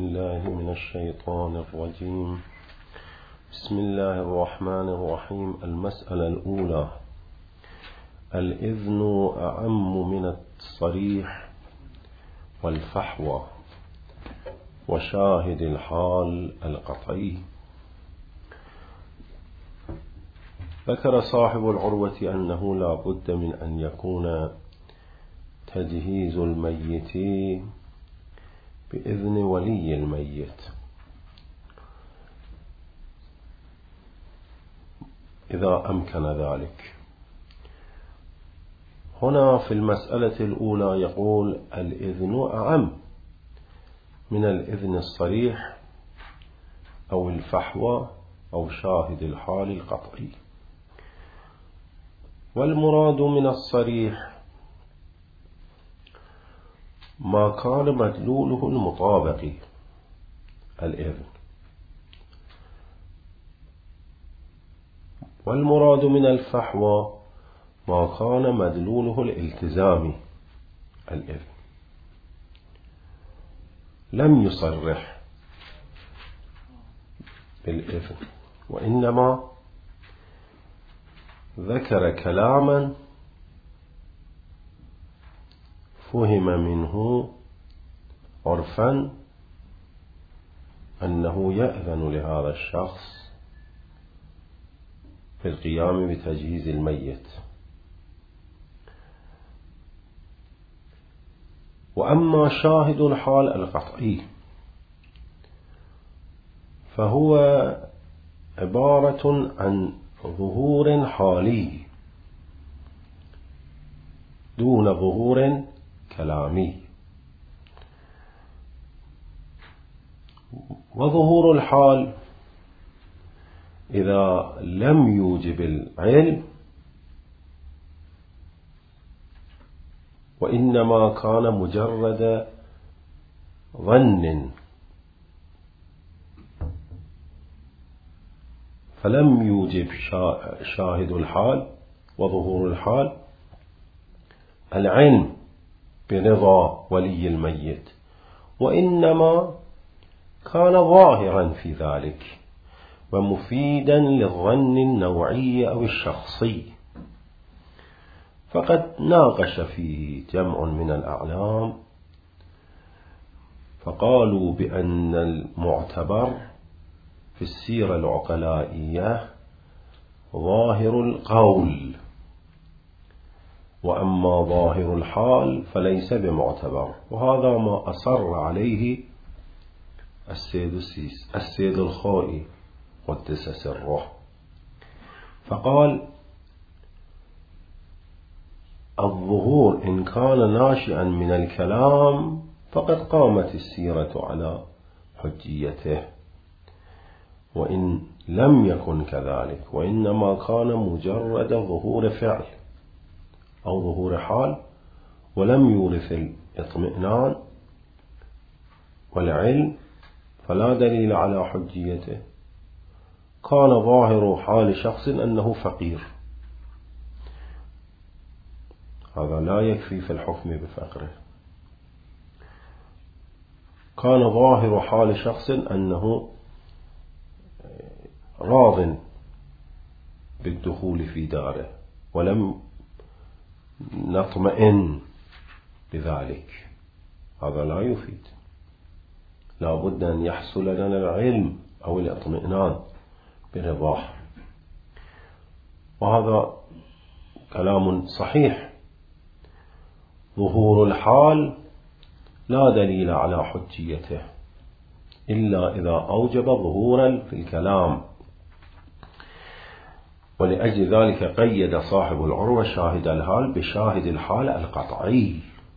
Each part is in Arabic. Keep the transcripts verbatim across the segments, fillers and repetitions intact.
بالله من الشيطان الرجيم. بسم الله الرحمن الرحيم. المسألة الأولى: الإذن أعم من الصريح والفحوى وشاهد الحال القطعي. ذكر صاحب العروة أنه لا بد من أن يكون تجهيز الميت بإذن ولي الميت إذا أمكن ذلك. هنا في المسألة الأولى يقول الإذن أعم من الإذن الصريح أو الفحوى أو شاهد الحال القطعي. والمراد من الصريح ما كان مدلوله المطابق الإذن، والمراد من الفحوى ما كان مدلوله الالتزام الإذن. لم يصرح بالإذن وإنما ذكر كلاما فهم منه عرفا أنه يأذن لهذا الشخص في القيام بتجهيز الميت. وأما شاهد الحال القطعي فهو عبارة عن ظهور حالي دون ظهور كلامي. وظهور الحال إذا لم يوجب العلم وإنما كان مجرد ظن فلم يوجب شاهد الحال وظهور الحال العلم برضا ولي الميت، وإنما كان ظاهرا في ذلك ومفيدا للظن النوعي أو الشخصي. فقد ناقش فيه جمع من الأعلام فقالوا بأن المعتبر في السيرة العقلائية ظاهر القول، وأما ظاهر الحال فليس بمعتبر. وهذا ما أصر عليه السيد السيس السيد الخوئي قدس سره، فقال الظهور إن كان ناشئا من الكلام فقد قامت السيرة على حجيته، وإن لم يكن كذلك وإنما كان مجرد ظهور فعل أو ظهور حال ولم يورث الاطمئنان والعلم فلا دليل على حجيته. كان ظاهر حال شخص أنه فقير، هذا لا يكفي في الحكم بفقره. كان ظاهر حال شخص أنه راض بالدخول في داره ولم نطمئن بذلك، هذا لا يفيد. لا بد أن يحصل لنا العلم أو الاطمئنان برضاه. وهذا كلام صحيح. ظهور الحال لا دليل على حجيته إلا إذا أوجب ظهورا في الكلام، ولأجل ذلك قيد صاحب العروة شاهد الحال بشاهد الحال القطعي.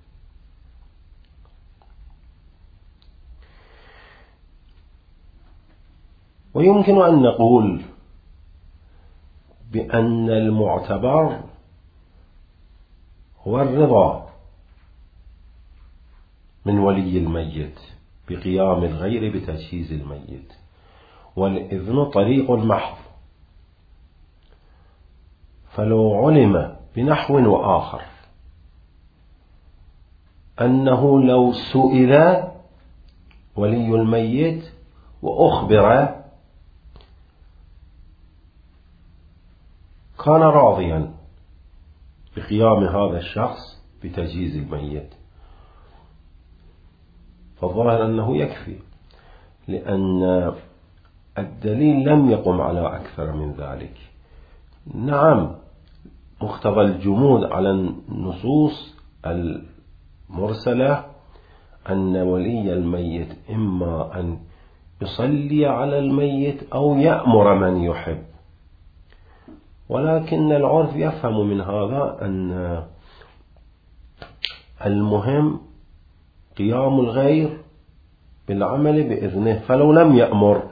ويمكن أن نقول بأن المعتبر هو الرضا من ولي الميت بقيام الغير بتجهيز الميت، والإذن طريق محض. فلو علم بنحو وآخر أنه لو سئل ولي الميت وأخبر كان راضيا بقيام هذا الشخص بتجهيز الميت، فالظاهر أنه يكفي، لأن الدليل لم يقم على أكثر من ذلك. نعم، مقتضى الجمود على النصوص المرسلة أن ولي الميت إما أن يصلي على الميت أو يأمر من يحب، ولكن العرف يفهم من هذا أن المهم قيام الغير بالعمل بإذنه، فلو لم يأمر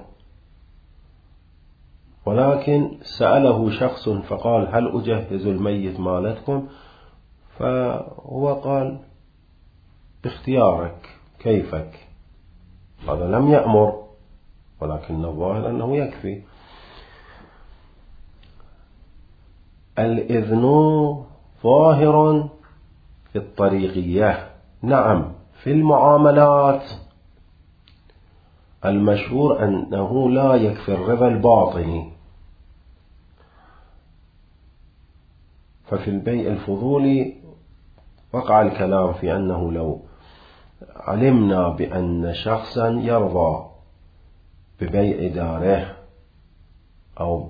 ولكن سأله شخص فقال هل أجهز الميت مالتكم، فهو قال باختيارك كيفك، هذا لم يأمر، ولكن الظاهر أنه يكفي. الإذن ظاهر في الطريقية، نعم. في المعاملات المشهور أنه لا يكفي الرضا الباطني، ففي البيع الفضولي وقع الكلام في أنه لو علمنا بأن شخصا يرضى ببيع داره أو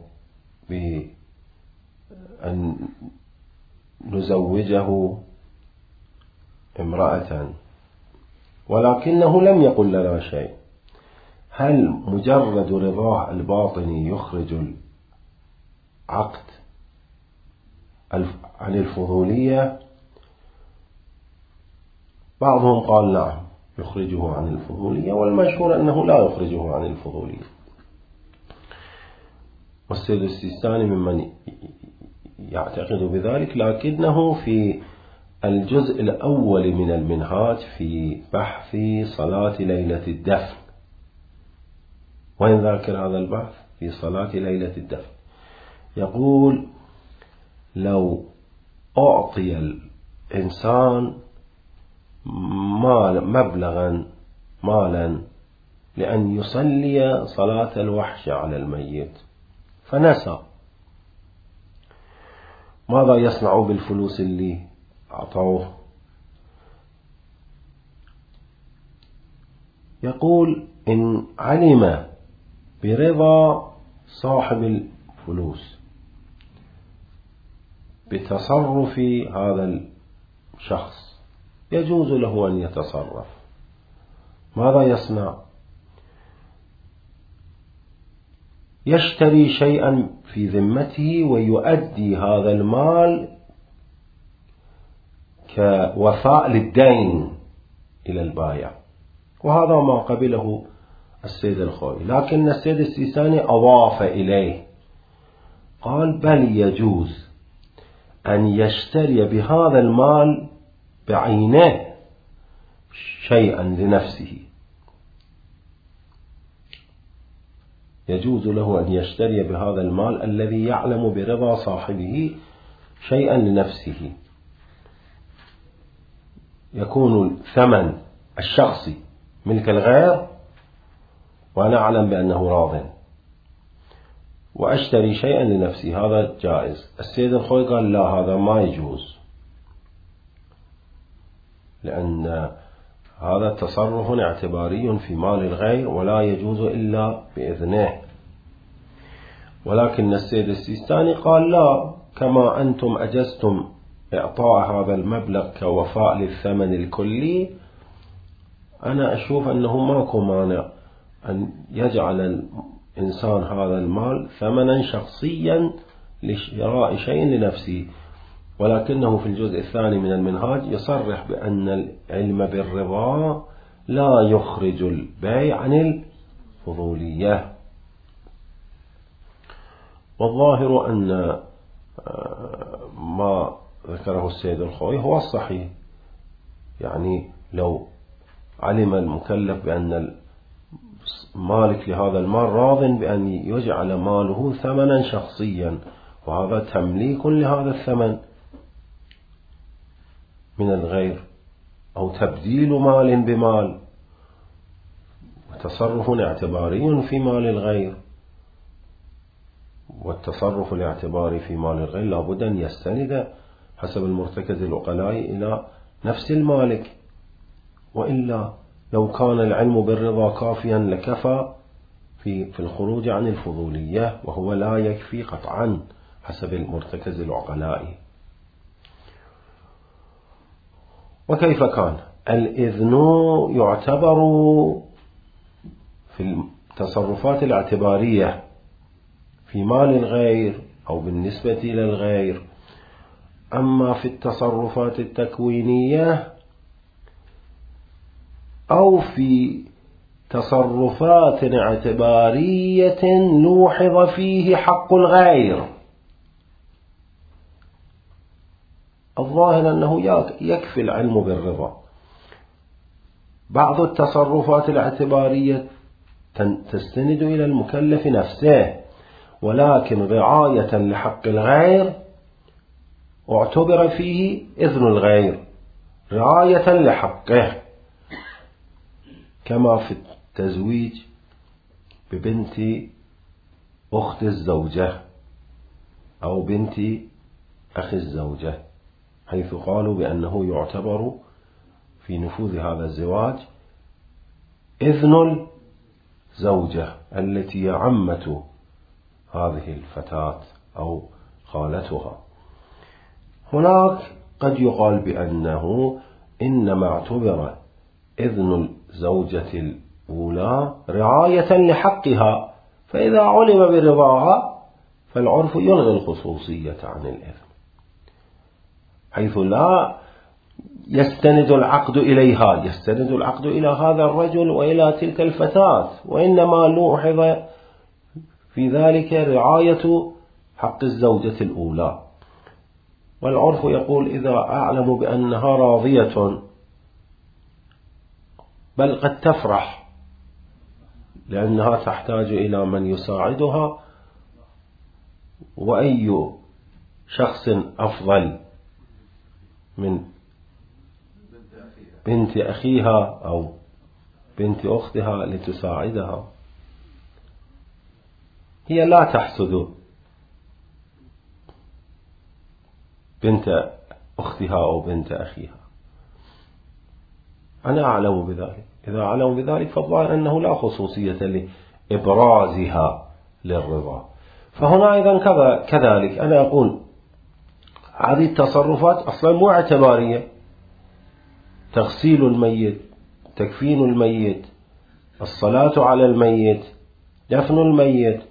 بأن نزوجه امرأة ولكنه لم يقل لنا شيء، هل مجرد رضاه الباطني يخرج العقد عن الفضولية؟ بعضهم قال نعم يخرجه عن الفضولية، والمشهور أنه لا يخرجه عن الفضولية. والسيد السيستاني ممن يعتقد بذلك، لكنه في الجزء الأول من المنهاج في بحث صلاة ليلة الدفن، وين ذاكر هذا البحث؟ في صلاة ليلة الدفن، يقول لو أعطي الإنسان مال مبلغا مالا لأن يصلي صلاة الوحش على الميت فنسى، ماذا يصنع بالفلوس اللي أعطوه؟ يقول إن علم برضا صاحب الفلوس بتصرف هذا الشخص يجوز له أن يتصرف. ماذا يصنع؟ يشتري شيئا في ذمته ويؤدي هذا المال كوفاء للدين إلى البائع، وهذا ما قبله السيد الخوئي. لكن السيد السيستاني أضاف إليه، قال بل يجوز أن يشتري بهذا المال بعينه شيئا لنفسه، يجوز له أن يشتري بهذا المال الذي يعلم برضا صاحبه شيئا لنفسه، يكون الثمن الشخصي ملك الغير وأنا أعلم بأنه راض، وأشتري شيئا لنفسي، هذا جائز. السيد الخوئي قال لا، هذا ما يجوز، لأن هذا تصرف اعتباري في مال الغير ولا يجوز إلا بإذنه. ولكن السيد السيستاني قال لا، كما أنتم أجزتم إعطاء هذا المبلغ كوفاء للثمن الكلي، أنا أشوف أنه ماكو مانع أن يجعل الإنسان هذا المال ثمنا شخصيا لشراء شيء لنفسه. ولكنه في الجزء الثاني من المنهاج يصرح بأن العلم بالرضا لا يخرج البيع عن الفضولية. والظاهر أن ما ذكره السيد الخوئي هو الصحيح، يعني لو علم المكلف بأن مالك لهذا المال راض بأن يجعل ماله ثمنا شخصيا، وهذا تمليك لهذا الثمن من الغير، أو تبديل مال بمال، تصرف اعتباري في مال الغير، والتصرف الاعتباري في مال الغير لابد أن يستند حسب المرتكز العقلاء إلى نفس المالك، وإلا لو كان العلم بالرضا كافيا لكفى في في الخروج عن الفضولية، وهو لا يكفي قطعا حسب المرتكز العقلاء. وكيف كان الإذن يعتبر في التصرفات الاعتبارية في مال الغير أو بالنسبة إلى الغير، أما في التصرفات التكوينية أو في تصرفات اعتبارية لوحظ فيه حق الغير، الظاهر أنه يكفي العلم بالرضا. بعض التصرفات الاعتبارية تستند إلى المكلف نفسه، ولكن رعاية لحق الغير اعتبر فيه إذن الغير رعاية لحقه، كما في التزويج ببنت أخت الزوجة أو بنت أخي الزوجة، حيث قالوا بأنه يعتبر في نفوذ هذا الزواج إذن الزوجة التي عمت هذه الفتاة أو خالتها. هناك قد يقال بأنه إنما اعتبر إذن الزوجة الأولى رعاية لحقها، فإذا علم برضاها فالعرف يلغي الخصوصية عن الإذن، حيث لا يستند العقد إليها، يستند العقد إلى هذا الرجل وإلى تلك الفتاة، وإنما لوحظ في ذلك رعاية حق الزوجة الأولى. والعرف يقول إذا أعلم بأنها راضية، بل قد تفرح لأنها تحتاج إلى من يساعدها، وأي شخص أفضل من بنت أخيها أو بنت أختها لتساعدها. هي لا تحسد بنت أختها أو بنت أخيها. أنا أعلم بذلك، إذا أعلم بذلك فالظاهر أنه لا خصوصية لإبرازها للرضا. فهنا أيضا كذلك أنا أقول هذه التصرفات أصلا مو اعتبارية، تغسيل الميت، تكفين الميت، الصلاة على الميت، دفن الميت،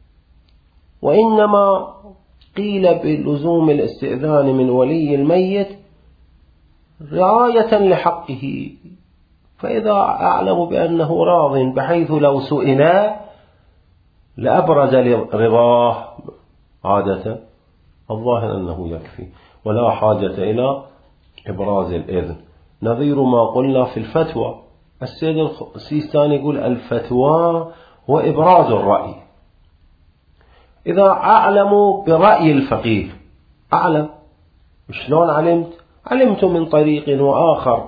وإنما قيل بلزوم الاستئذان من ولي الميت رعاية لحقه. فإذا أعلم بأنه راض بحيث لو سئل لأبرز رضاه عادة، الظاهر أنه يكفي ولا حاجة إلى إبراز الإذن. نظير ما قلنا في الفتوى، السيد السيستاني يقول الفتوى هو إبراز الرأي. إذا أعلم برأي الفقيه، أعلم شلون علمت؟ علمت من طريق وآخر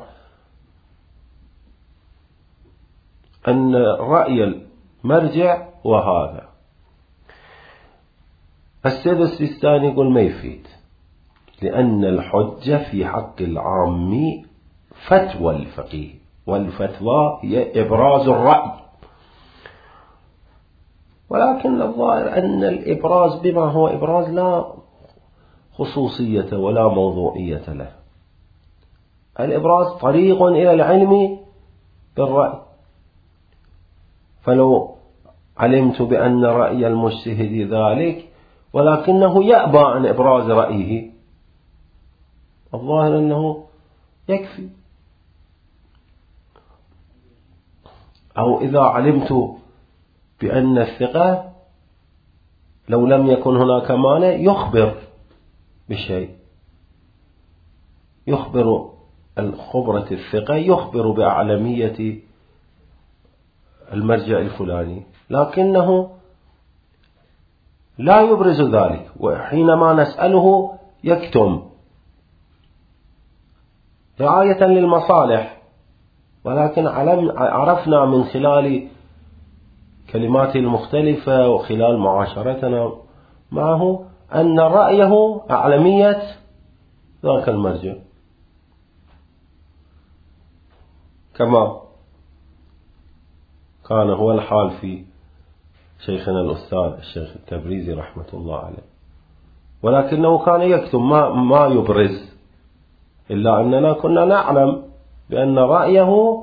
أن رأي المرجع وهذا. السيد السيستاني يقول ما يفيد، لأن الحجة في حق العام فتوى الفقيه، والفتوى هي إبراز الرأي، ولكن الظاهر أن الإبراز بما هو إبراز لا خصوصية ولا موضوعية له. الإبراز طريق إلى العلم بالرأي، فلو علمت بأن رأي المجتهد ذلك ولكنه يأبى عن إبراز رأيه، الظاهر أنه يكفي. أو إذا علمت بأن الثقة لو لم يكن هناك مانع يخبر بشيء، يخبر الخبرة الثقة، يخبر بأعلمية المرجع الفلاني، لكنه لا يبرز ذلك، وحينما نسأله يكتم رعاية للمصالح. ولكن عرفنا من خلال كلماته المختلفة وخلال معاشرتنا معه أن رأيه أعلمية ذاك المرجع، كما كان هو الحال في شيخنا الأستاذ الشيخ التبريزي رحمة الله عليه، ولكنه كان يكتم ما, ما يبرز، إلا أننا كنا نعلم بأن رأيه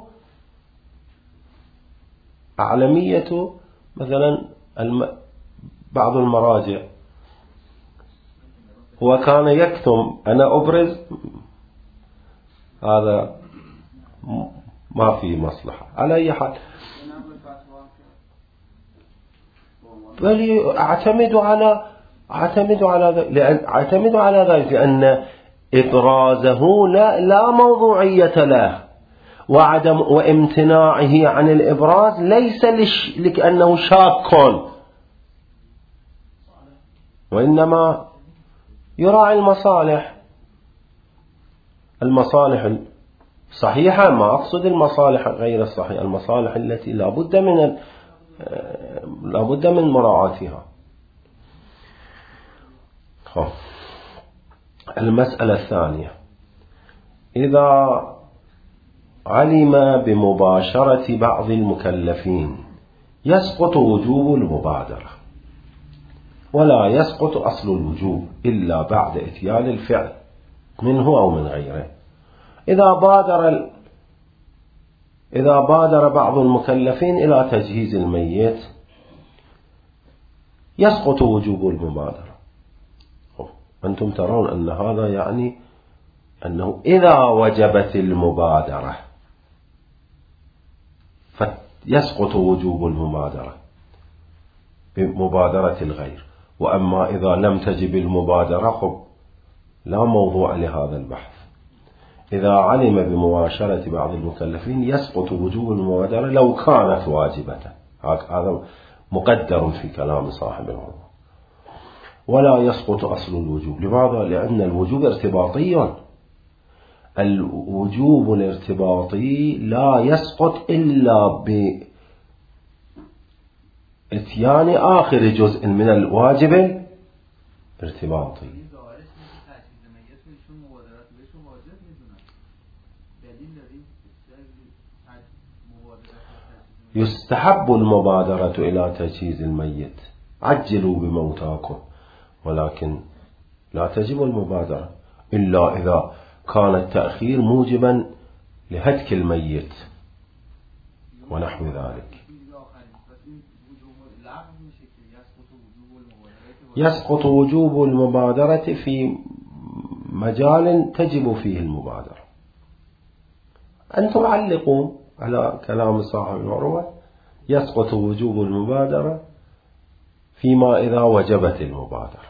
أعلمية مثلا بعض المراجع، هو كان يكتم أنا أبرز، هذا ما في مصلحة على أي حال. بل أعتمد على أعتمد على لأن أعتمد على ذلك لأن إبرازه لا لا موضوعية له، وعدم وامتناعه عن الإبراز ليس لش لأنه شاك، وإنما يراعي المصالح المصالح الصحيحة، ما أقصد المصالح غير الصحيحة، المصالح التي لا بد من لا بد من مراعاتها. المسألة الثانية، إذا علم بمباشرة بعض المكلفين يسقط وجوب المبادرة، ولا يسقط أصل الوجوب إلا بعد إتيان الفعل منه أو من غيره. إذا بادر إذا بادر بعض المكلفين إلى تجهيز الميت يسقط وجوب المبادرة. أنتم ترون أن هذا يعني أنه إذا وجبت المبادرة فيسقط وجوب المبادرة بمبادرة الغير، وأما إذا لم تجب المبادرة خب لا موضوع لهذا البحث. إذا علم بمباشرة بعض المكلفين يسقط وجوب المبادرة لو كانت واجبة، هذا مقدر في كلام صاحب العروة. ولا يسقط أصل الوجوب. لماذا؟ لأن الوجوب ارتباطي، الوجوب الارتباطي لا يسقط إلا بإتيان آخر جزء من الواجب الارتباطي. يستحب المبادرة إلى تجهيز الميت، عجلوا بموتاكم، ولكن لا تجب المبادرة إلا إذا كان التأخير موجبا لهتك الميت ونحو ذلك. يسقط وجوب المبادرة في مجال تجب فيه المبادرة. أنتم علقوا على كلام صاحب العروة، يسقط وجوب المبادرة فيما إذا وجبت المبادرة.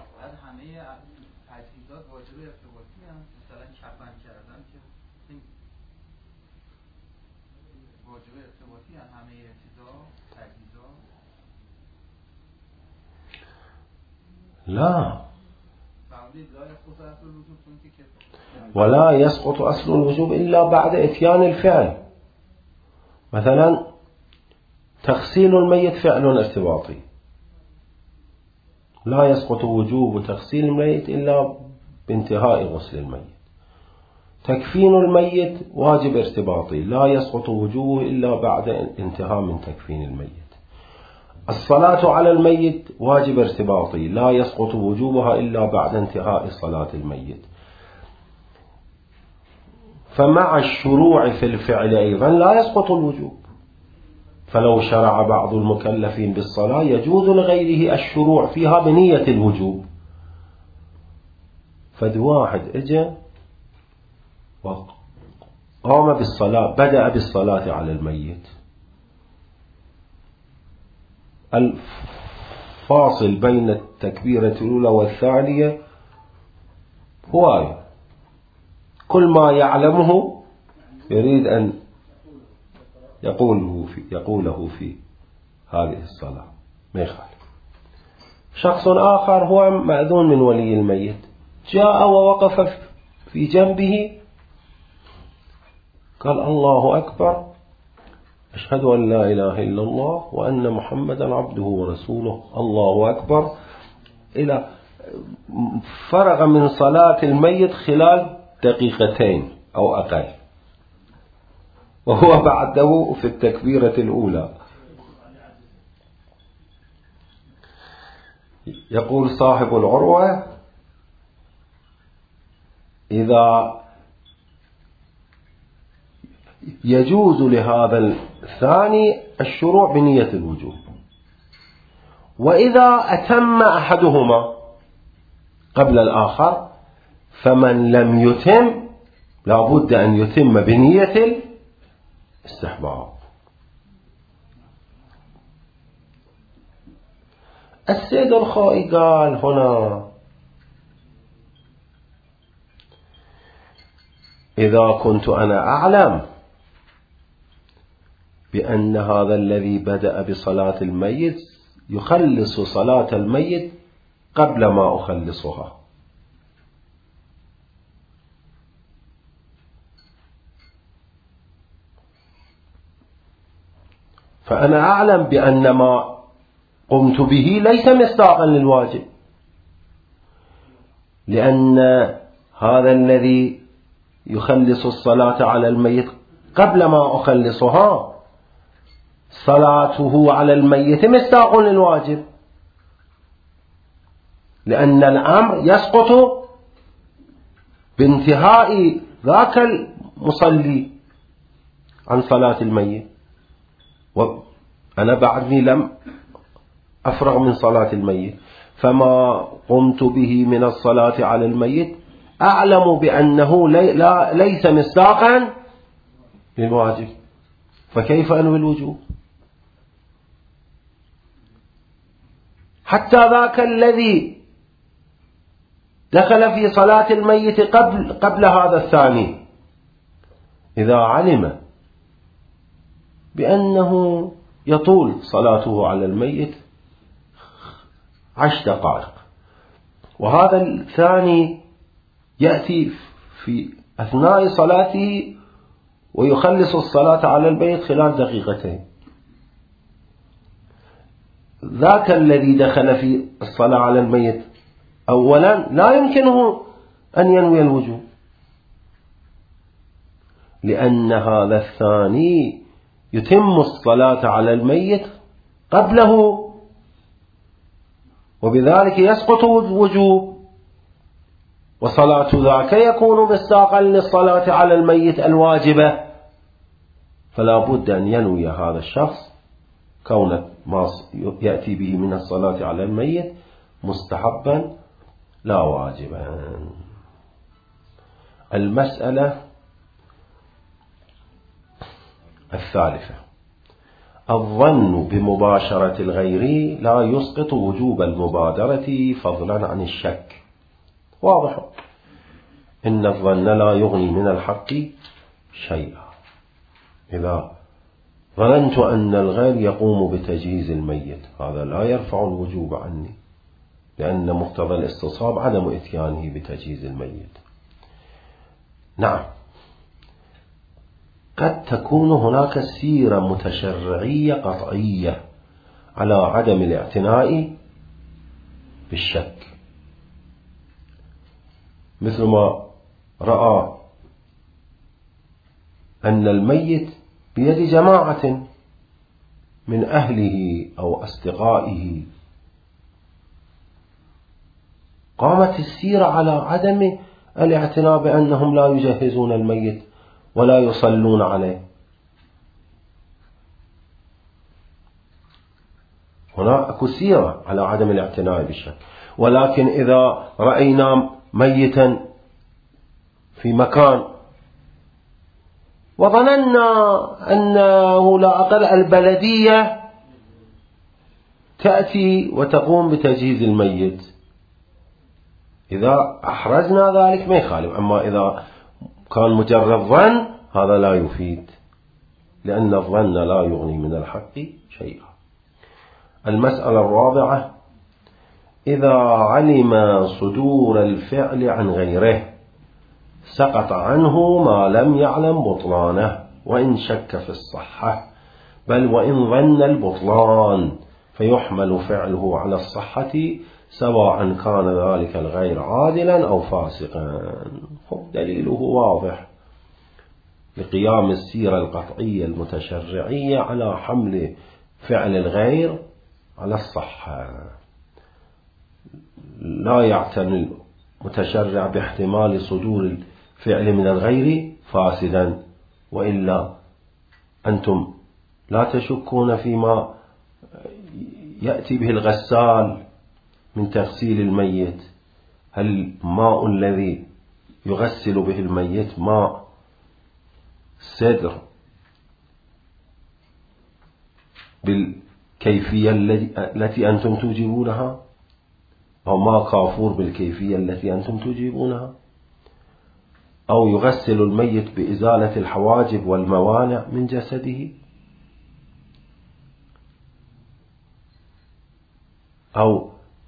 لا، ولا يسقط أصل الوجوب إلا بعد إتيان الفعل. مثلا تغسيل الميت فعل ارتباطي، لا يسقط وجوب تغسيل الميت إلا بانتهاء غسل الميت. تكفين الميت واجب ارتباطي، لا يسقط وجوبه إلا بعد انتهاء من تكفين الميت. الصلاة على الميت واجب ارتباطي، لا يسقط وجوبها إلا بعد انتهاء صلاة الميت. فمع الشروع في الفعل أيضا لا يسقط الوجوب، فلو شرع بعض المكلفين بالصلاة يجوز لغيره الشروع فيها بنية الوجوب. فد واحد اجى وقام بالصلاة، بدأ بالصلاة على الميت، الفاصل بين التكبيرة الأولى والثانية هو كل ما يعلمه يريد أن يقوله في, يقوله في هذه الصلاة، ما يخالف. شخص آخر هو مأذون من ولي الميت، جاء ووقف في جنبه قال الله أكبر، أشهد أن لا إله إلا الله وأن محمدا عبده ورسوله، الله أكبر، إلى فرغ من صلاة الميت خلال دقيقتين أو أقل، وهو بعده في التكبيرة الأولى. يقول صاحب العروة: إذا يجوز لهذا الثاني الشروع بنية الوجوب، وإذا أتم أحدهما قبل الآخر فمن لم يتم لا بد أن يتم بنية الاستحباب. السيد الخائي قال هنا: إذا كنت أنا أعلم بأن هذا الذي بدأ بصلاة الميت يخلص صلاة الميت قبل ما أخلصها، فأنا أعلم بأن ما قمت به ليس مصداقا للواجب، لأن هذا الذي يخلص الصلاة على الميت قبل ما أخلصها صلاته على الميت مصداق للواجب، لأن الأمر يسقط بانتهاء ذاك المصلي عن صلاة الميت، وأنا بعدني لم أفرغ من صلاة الميت، فما قمت به من الصلاة على الميت أعلم بأنه لي لا ليس مصداقا للواجب، فكيف أنوي الوجوب؟ حتى ذاك الذي دخل في صلاة الميت قبل, قبل هذا الثاني إذا علم بأنه يطول صلاته على الميت عشر دقائق، وهذا الثاني يأتي في أثناء صلاته ويخلص الصلاة على الميت خلال دقيقتين، ذاك الذي دخل في الصلاة على الميت أولا لا يمكنه أن ينوي الوجوب، لأن هذا الثاني يتم الصلاة على الميت قبله، وبذلك يسقط الوجوب، وصلاة ذاك يكون مصداقا للصلاة على الميت الواجبة، فلا بد أن ينوي هذا الشخص كون ما يأتي به من الصلاة على الميت مستحبا لا واجبا. المسألة الثالثة: الظن بمباشرة الغير لا يسقط وجوب المبادرة فضلا عن الشك. واضح إن الظن لا يغني من الحق شيئا. إذا ظننت أن الغير يقوم بتجهيز الميت هذا لا يرفع الوجوب عني، لأن مقتضى الاستصحاب عدم إتيانه بتجهيز الميت. نعم، قد تكون هناك سيرة متشرعية قطعية على عدم الاعتناء بالشك، مثل ما رأى أن الميت بيد جماعة من أهله أو أصدقائه، قامت السيرة على عدم الاعتناء بأنهم لا يجهزون الميت ولا يصلون عليه. هنا أكو سيرة على عدم الاعتناء بالشك، ولكن إذا رأينا ميتا في مكان وظننا أنه لا أقل البلدية تأتي وتقوم بتجهيز الميت، إذا أحرزنا ذلك ما يخالف، أما إذا كان مجرد ظن هذا لا يفيد، لأن الظن لا يغني من الحق شيئا. المسألة الرابعة: إذا علم صدور الفعل عن غيره سقط عنه ما لم يعلم بطلانه وإن شك في الصحة، بل وإن ظن البطلان فيحمل فعله على الصحة سواء كان ذلك الغير عادلا أو فاسقا. دليله واضح لقيام السيرة القطعية المتشرعية على حمل فعل الغير على الصحة. لا يعتني المتشرع باحتمال صدور الفعل من الغير فاسدا، وإلا أنتم لا تشكون فيما يأتي به الغسال من تغسيل الميت، هل الماء الذي يغسل به الميت ماء سدر بالكيفية التي أنتم توجبونها، أو ماء كافور بالكيفية التي أنتم توجبونها، أو يغسل الميت بإزالة الحواجب والموانع من جسده، أو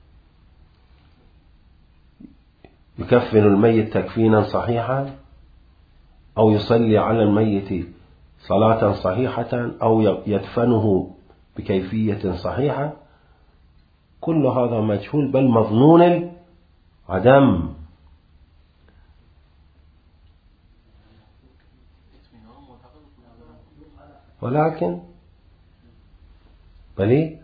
يكفن الميت تكفينا صحيحا، أو يصلي على الميت صلاة صحيحة، أو يدفنه بكيفية صحيحة. كل هذا مجهول بل مظنون العدم. ولكن بلي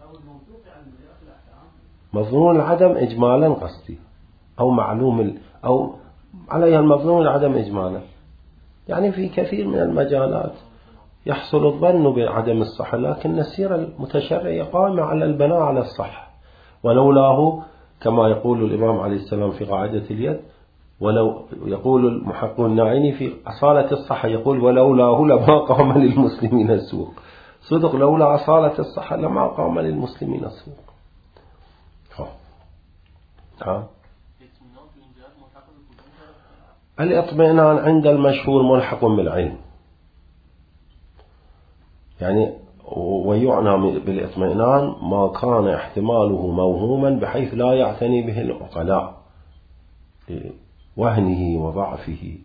مظنون العدم إجمالا قصدي، أو معلوم ال... أو عليها المظنون العدم إجمالا، يعني في كثير من المجالات يحصل الظن بعدم الصحة، لكن السيرة المتشرعية قائمة على البناء على الصحة. ولولاه كما يقول الإمام عليه السلام في قاعدة اليد، ولو يقول المحقق الناعيني في أصالة الصحة، يقول ولولاه لما قام للمسلمين السوق. صدق، لولا أصالة الصحة لما قام للمسلمين السوق. ها الاطمئنان عند المشهور ملحق بالعلم، يعني ويعنى بالاطمئنان ما كان احتماله موهوما بحيث لا يعتني به العقلاء لوهنه وضعفه.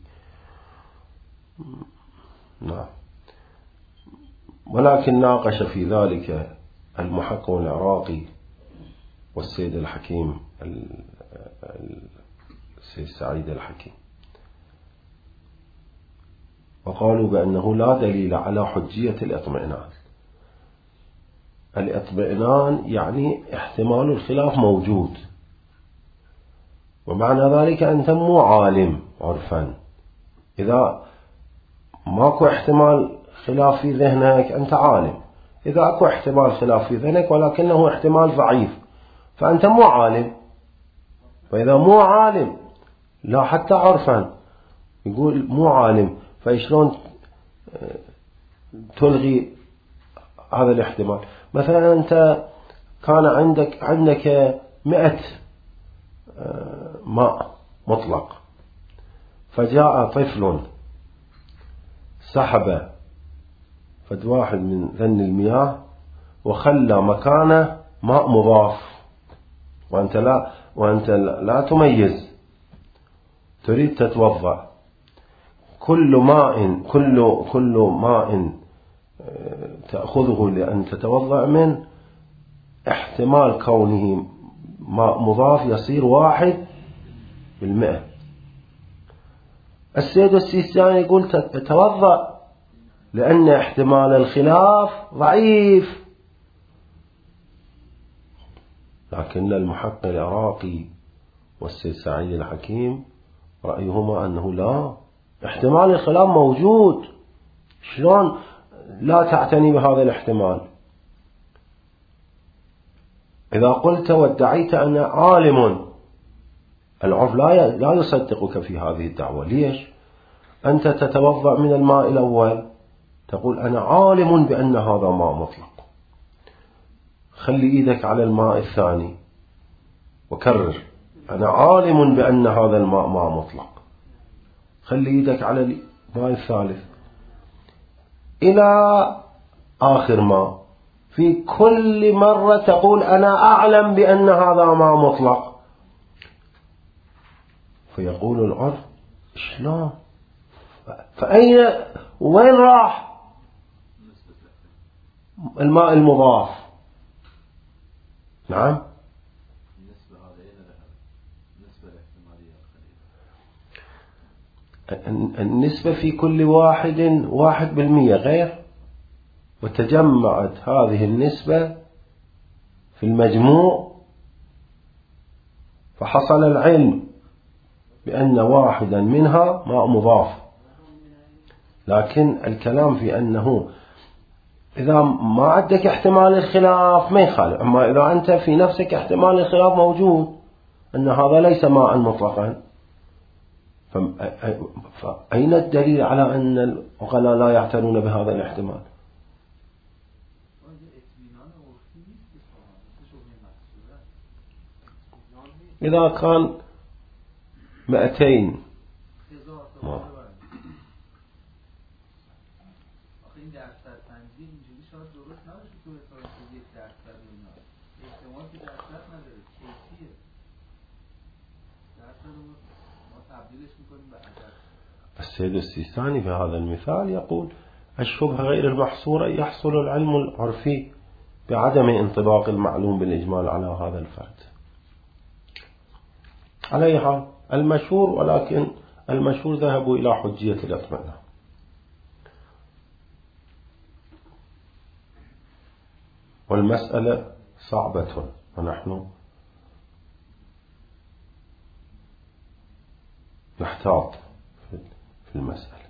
نعم. ولكن ناقش في ذلك المحقق العراقي والسيد الحكيم السيد سعيد الحكيم، وقالوا بأنه لا دليل على حجية الاطمئنان. الاطمئنان يعني احتمال الخلاف موجود، ومعنى ذلك أنت مو عالم عرفا. إذا ماكو احتمال خلاف في ذهنك أنت عالم، إذا أكو احتمال خلاف في ذهنك ولكنه احتمال ضعيف فأنت مو عالم. وإذا مو عالم لا حتى عرفا يقول مو عالم، فإشلون تلغي هذا الاحتمال؟ مثلا أنت كان عندك عندك مئة ماء مطلق، فجاء طفل سحب فد واحد من ذن المياه وخلى مكانه ماء مضاف، وأنت لا وأنت لا تميز، تريد تتوضأ. كل ماء كل كل ماء تأخذه لأن تتوضأ منه احتمال كونه ماء مضاف يصير واحد بالمئة. السيد السيستاني يقول تتوضأ لأن احتمال الخلاف ضعيف، لكن المحقق العراقي والسيد سعيد الحكيم رأيهما أنه لا، احتمال الخلاف موجود، شلون لا تعتني بهذا الاحتمال؟ إذا قلت وادعيت أنا عالم، العرف لا لا يصدقك في هذه الدعوة. ليش؟ أنت تتوضأ من الماء الأول تقول أنا عالم بأن هذا ماء مطلق، خلي إيدك على الماء الثاني وكرر أنا عالم بأن هذا الماء ماء مطلق، خلي إيدك على الماء الثالث إلى آخر ماء. في كل مرة تقول أنا أعلم بأن هذا ماء مطلق، فيقول العرف شلون؟ فأين وين راح؟ الماء المضاف. نعم. النسبة في كل واحد واحد بالمية غير، وتجمعت هذه النسبة في المجموع فحصل العلم بأن واحدا منها ماء مضاف. لكن الكلام في أنه إذا ما عندك احتمال الخلاف ما يخالف، أما إذا أنت في نفسك احتمال الخلاف موجود أن هذا ليس ماء مطلقا، فأين الدليل على أن العقلاء لا يعتنون بهذا الاحتمال؟ إذا كان مئتين ما. السيد السيستاني في هذا المثال يقول الشبهة غير المحصورة يحصل العلم العرفي بعدم انطباق المعلوم بالإجمال على هذا الفرد. على حال المشهور، ولكن المشهور ذهبوا إلى حجية الأطمئنة. والمسألة صعبة ونحن نحتاط في المسألة.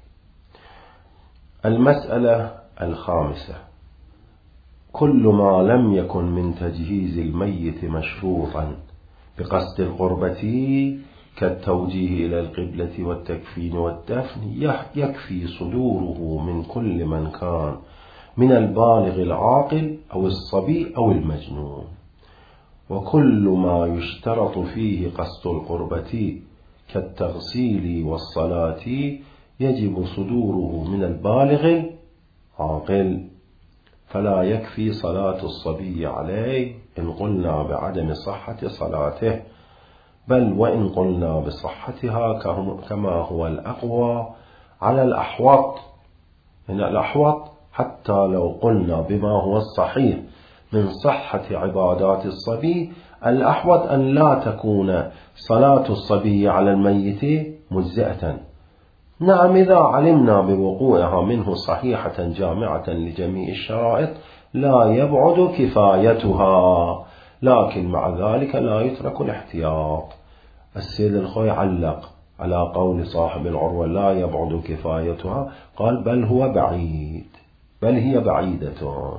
المسألة الخامسة: كل ما لم يكن من تجهيز الميت مشروطا بقصد القربة كالتوجيه إلى القبلة والتكفين والدفن يكفي صدوره من كل من كان من البالغ العاقل أو الصبي أو المجنون. وكل ما يشترط فيه قصد القربة كالتغسيل والصلاة يجب صدوره من البالغ العاقل، فلا يكفي صلاة الصبي عليه إن قلنا بعدم صحة صلاته، بل وإن قلنا بصحتها كما هو الأقوى على الأحوط. إن الأحوط حتى لو قلنا بما هو الصحيح من صحة عبادات الصبي، الأحوط أن لا تكون صلاة الصبي على الميت مجزئة. نعم، إذا علمنا بوقوعها منه صحيحة جامعة لجميع الشرائط لا يبعد كفايتها، لكن مع ذلك لا يترك الاحتياط. السيد الخوي علق على قول صاحب العروة لا يبعد كفايتها، قال بل هو بعيد، بل هي بعيدة.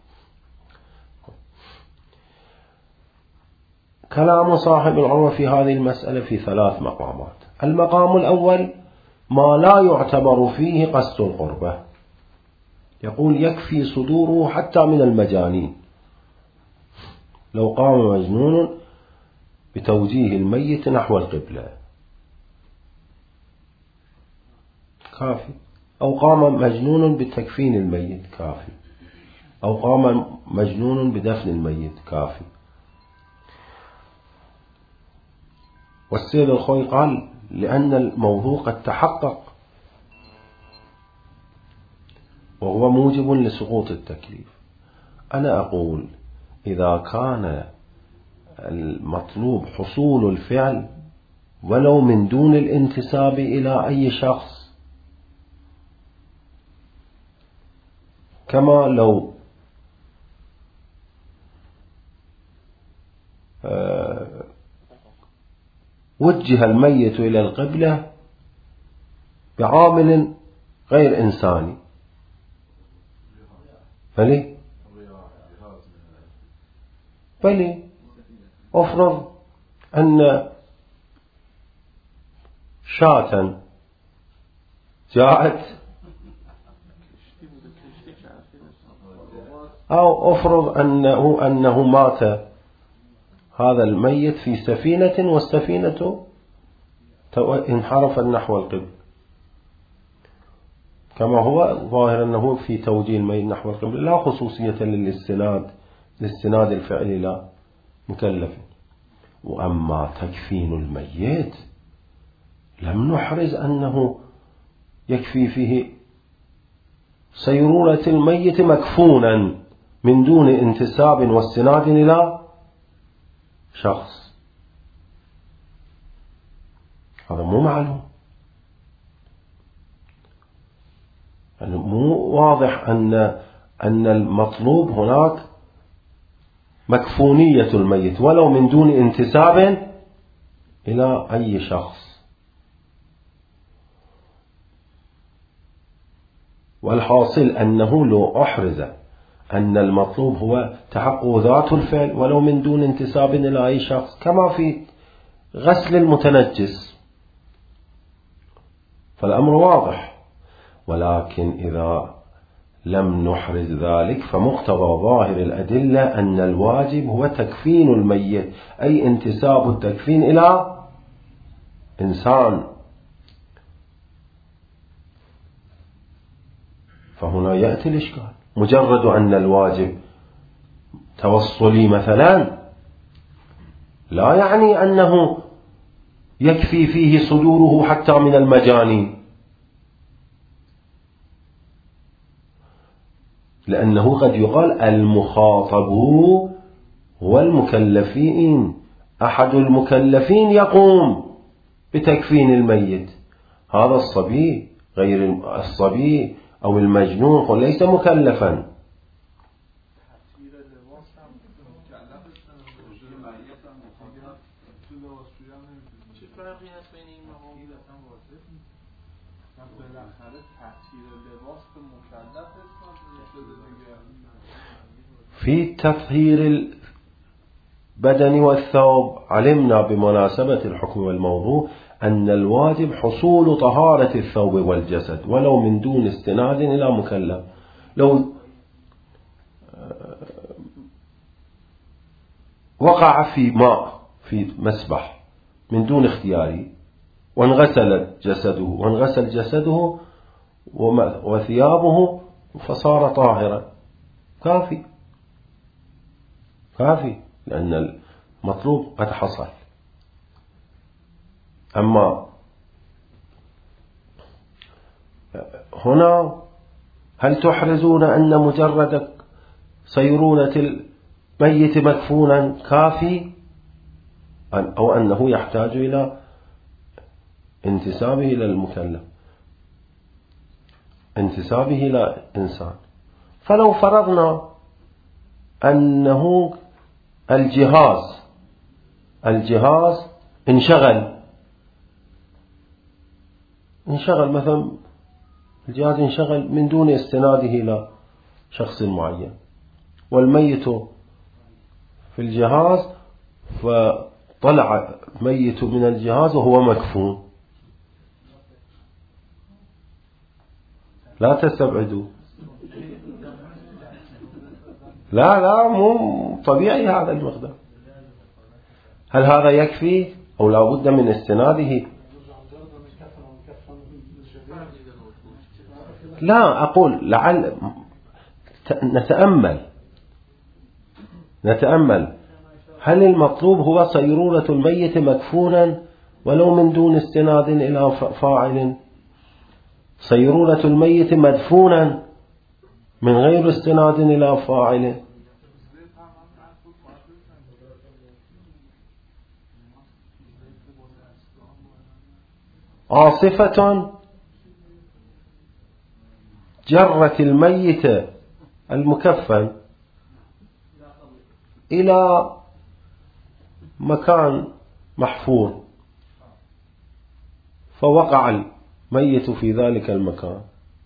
كلام صاحب العروة في هذه المسألة في ثلاث مقامات. المقام الأول ما لا يعتبر فيه قصد القربة، يقول يكفي صدوره حتى من المجانين. لو قام مجنون بتوجيه الميت نحو القبلة كافي، أو قام مجنون بتكفين الميت كافي، أو قام مجنون بدفن الميت كافي. والسيد الخوي قال لأن الموضوع قد تحقق وهو موجب لسقوط التكليف. أنا أقول إذا كان المطلوب حصول الفعل ولو من دون الانتساب إلى أي شخص، كما لو وجه الميت إلى القبلة بعامل غير إنساني، بلي بلي أفرض أن شاة جاءت، أو أفرض أنه, أنه مات هذا الميت في سفينة والسفينة انحرفت نحو القبل، كما هو ظاهر أنه في توجيه الميت نحو القبل لا خصوصية للاستناد للاستناد الفعلي لا مكلف. وأما تكفين الميت لم نحرز أنه يكفي فيه سيرورة الميت مكفونا من دون انتساب واستناد إلى شخص، هذا مو معلوم، يعني مو واضح أن أن المطلوب هناك مكفونية الميت ولو من دون انتساب إلى أي شخص. والحاصل أنه لو أحرز أن المطلوب هو تحقق ذات الفعل ولو من دون انتساب إلى أي شخص، كما في غسل المتنجس، فالأمر واضح. ولكن إذا لم نحرز ذلك فمقتضى ظاهر الأدلة أن الواجب هو تكفين الميت، أي انتساب التكفين إلى إنسان. فهنا يأتي الإشكال، مجرد أن الواجب توصلي مثلا لا يعني أنه يكفي فيه صدوره حتى من المجانين، لأنه قد يقال المخاطب هو المكلفين، أحد المكلفين يقوم بتكفين الميت، هذا الصبي غير الصبي أو المجنون ليس مكلفا. في تطهير البدن والثوب علمنا بمناسبة الحكم والموضوع أن الواجب حصول طهارة الثوب والجسد ولو من دون استناد إلى مكلف. لو وقع في ماء في مسبح من دون اختياري وانغسل جسده وانغسل جسده وثيابه فصار طاهرا، كافي كافي، لأن المطلوب قد حصل. أما هنا هل تحرزون أن مجرد صيرونة الميت مكفونا كافي، أو أنه يحتاج إلى انتسابه إلى المكلف، انتسابه إلى إنسان؟ فلو فرضنا أنه الجهاز الجهاز انشغل انشغل مثلا الجهاز انشغل من دون استناده إلى شخص معين، والميت في الجهاز فطلع ميت من الجهاز وهو مكفون، لا تستبعدوا، لا لا مو طبيعي هذا المقدار. هل هذا يكفي أو لا بد من استناده؟ لا، أقول لعل نتأمل نتأمل هل المطلوب هو صيرورة الميت مكفونا ولو من دون استناد إلى فاعل، صيرورة الميت مدفونا من غير استناد إلى فاعل؟ عاصفة جرت الميت المكفن إلى مكان محفور فوقع الميت في ذلك المكان،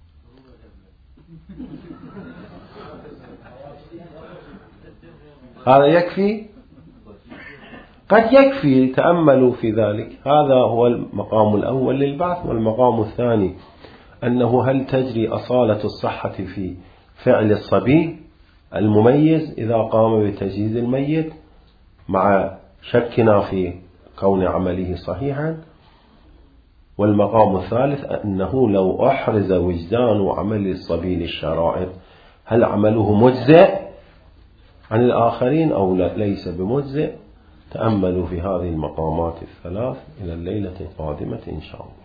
هذا يكفي؟ قد يكفي. تأملوا في ذلك. هذا هو المقام الأول للبعث. والمقام الثاني أنه هل تجري أصالة الصحة في فعل الصبي المميز إذا قام بتجهيز الميت مع شكنا في كون عمله صحيحا. والمقام الثالث أنه لو أحرز وجدان عمل الصبي للشرائط هل عمله مجزئ عن الآخرين أو ليس بمجزئ. تأملوا في هذه المقامات الثلاث إلى الليلة القادمة إن شاء الله.